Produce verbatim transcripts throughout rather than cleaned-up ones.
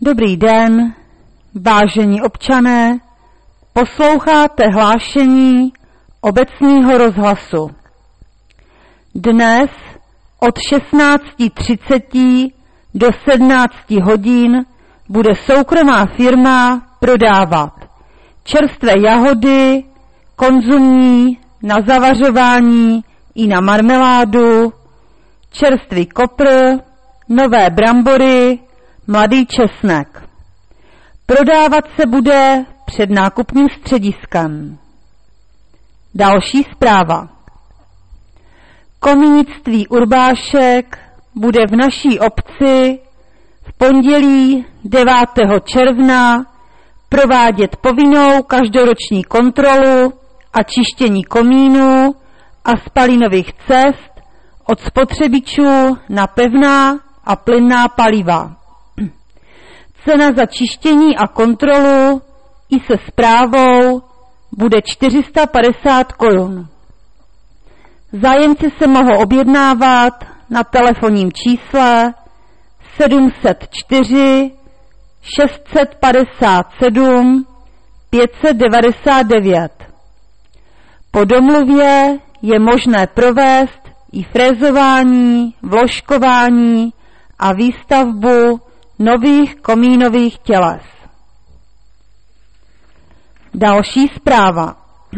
Dobrý den, vážení občané, posloucháte hlášení obecního rozhlasu. Dnes od šestnáct třicet do sedmnáct hodin bude soukromá firma prodávat čerstvé jahody, konzumní, na zavařování i na marmeládu, čerstvý kopr, nové brambory, mladý česnek. Prodávat se bude před nákupním střediskem. Další zpráva. Kominictví Urbášek bude v naší obci v pondělí devátého června provádět povinnou každoroční kontrolu a čištění komínů a spalinových cest od spotřebičů na pevná a plynná paliva. Cena za čištění a kontrolu i se správou bude čtyři sta padesát korun. Zájemci se mohou objednávat na telefonním čísle sedm set čtyři šest set padesát sedm pět set devadesát devět. Po domluvě je možné provést i frézování, vložkování a výstavbu nových komínových těles. Další zpráva.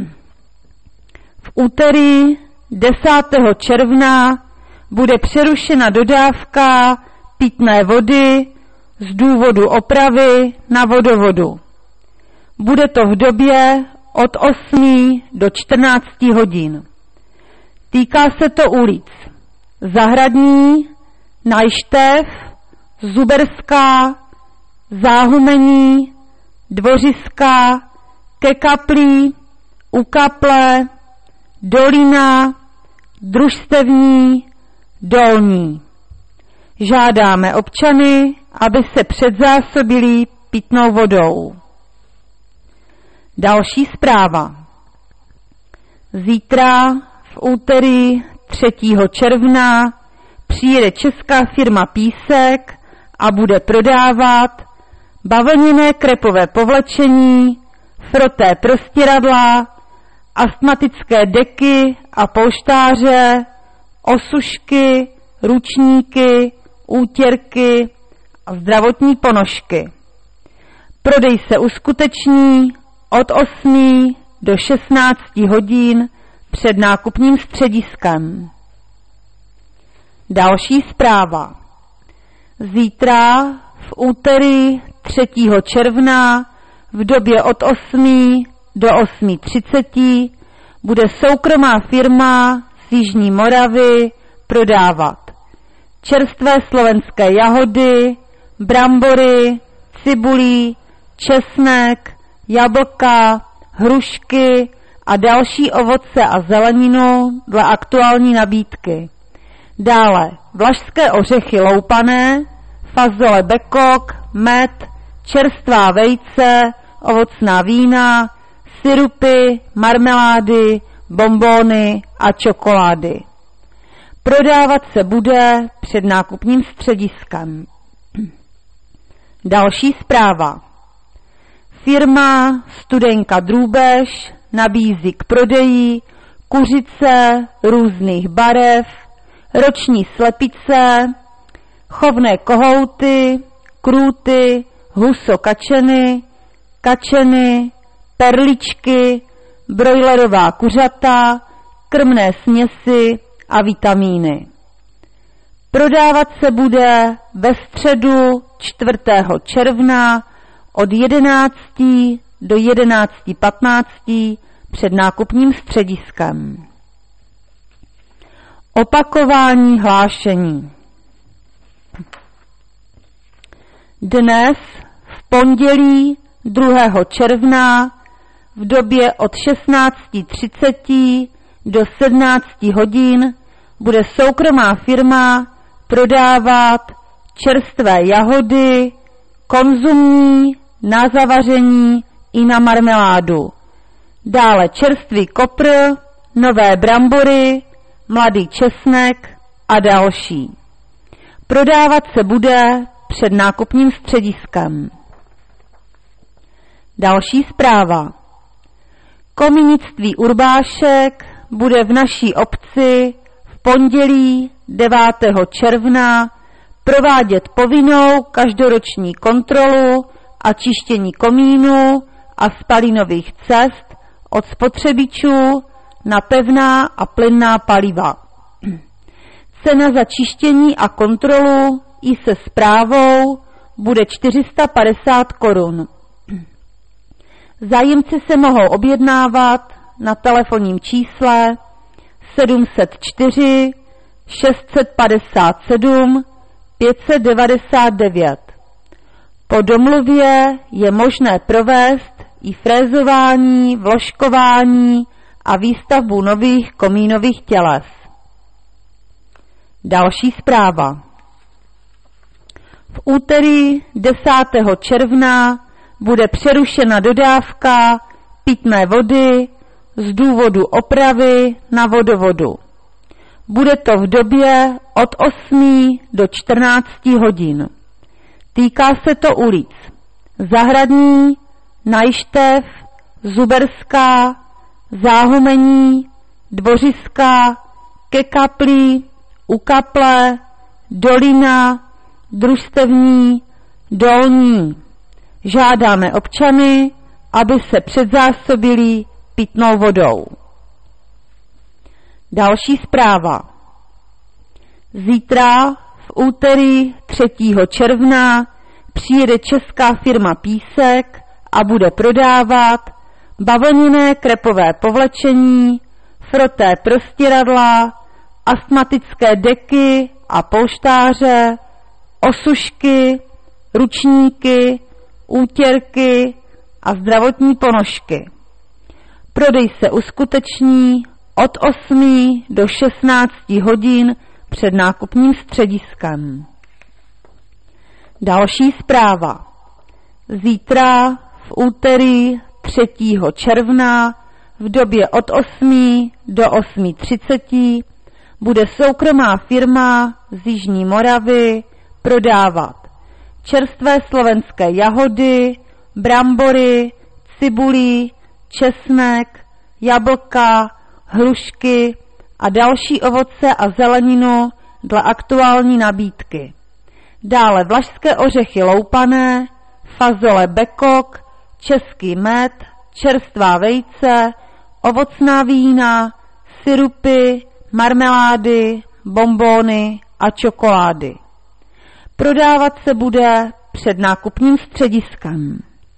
V úterý desátého června bude přerušena dodávka pitné vody z důvodu opravy na vodovodu. Bude to v době od osmi do čtrnácti hodin. Týká se to ulic Zahradní, Najštev, Zuberská, Záhumení, Dvořiská, Ke Kaplí, U Kaple, Dolina, Družstevní, Dolní. Žádáme občany, aby se předzásobili pitnou vodou. Další zpráva. Zítra v úterý třetího června přijede česká firma Písek a bude prodávat bavlněné krepové povlečení, froté prostěradla, astmatické deky a polštáře, osušky, ručníky, útěrky a zdravotní ponožky. Prodej se uskuteční od osmi do šestnácti hodin před nákupním střediskem. Další zpráva. Zítra v úterý třetího června v době od osmi do osmi třicet bude soukromá firma z Jižní Moravy prodávat čerstvé slovenské jahody, brambory, cibulí, česnek, jablka, hrušky a další ovoce a zeleninu dle aktuální nabídky. Dále vlašské ořechy loupané, fazole bekok, med, čerstvá vejce, ovocná vína, sirupy, marmelády, bonbóny a čokolády. Prodávat se bude před nákupním střediskem. Další zpráva. Firma Studenka Drůbež nabízí k prodeji kuřice různých barev, roční slepice, chovné kohouty, krůty, huso kačeny, kačeny, perličky, brojlerová kuřata, krmné směsi a vitamíny. Prodávat se bude ve středu čtvrtého června od jedenácti do jedenácti patnácti před nákupním střediskem. Opakování hlášení. Dnes v pondělí druhého června v době od šestnácti třiceti do sedmnácti hodin bude soukromá firma prodávat čerstvé jahody, konzumní, na zavaření i na marmeládu. Dále čerstvý kopr, nové brambory, mladý česnek a další. Prodávat se bude před nákupním střediskem. Další zpráva. Kominictví Urbášek bude v naší obci v pondělí devátého června provádět povinnou každoroční kontrolu a čištění komínů a spalinových cest od spotřebičů na pevná a plynná paliva. Cena za čištění a kontrolu i se správou bude čtyři sta padesát korun. Zájemci se mohou objednávat na telefonním čísle sedm set čtyři šest set padesát sedm pět set devadesát devět. Po domluvě je možné provést i frézování, vložkování a výstavbu nových komínových těles. Další zpráva. V úterý desátého června bude přerušena dodávka pitné vody z důvodu opravy na vodovodu. Bude to v době od osmi do čtrnácti hodin. Týká se to ulic Zahradní, Najštev, Zuberská, Záhumení, Dvořiská, Ke Kapli, U Kaple, Dolina, Družstevní, Dolní. Žádáme občany, aby se předzásobili pitnou vodou. Další zpráva. Zítra v úterý třetího června přijede česká firma Písek a bude prodávat bavlněné krepové povlečení, froté prostěradla, astmatické deky a polštáře, osušky, ručníky, útěrky a zdravotní ponožky. Prodej se uskuteční od osmi do šestnácti hodin před nákupním střediskem. Další zpráva. Zítra v úterý třetího června v době od osmi do osmi třiceti bude soukromá firma z Jižní Moravy prodávat čerstvé slovenské jahody, brambory, cibuli, česnek, jablka, hrušky a další ovoce a zeleninu dle aktuální nabídky. Dále vlašské ořechy loupané, fazole bekok, český med, čerstvá vejce, ovocná vína, sirupy, marmelády, bonbóny a čokolády. Prodávat se bude před nákupním střediskem.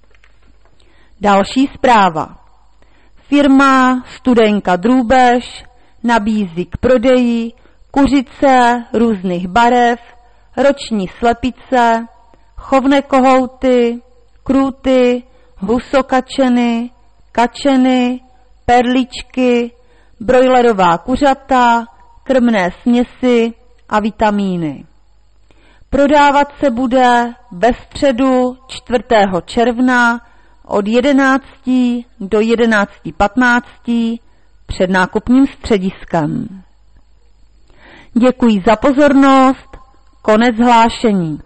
Další zpráva. Firma Studenka Drůbež nabízí k prodeji kuřice různých barev, roční slepice, chovné kohouty, krůty, husokačeny, kačeny, perličky, brojlerová kuřata, krmné směsi a vitamíny. Prodávat se bude ve středu čtvrtého června od jedenácti do jedenácti patnácti před nákupním střediskem. Děkuji za pozornost, konec hlášení.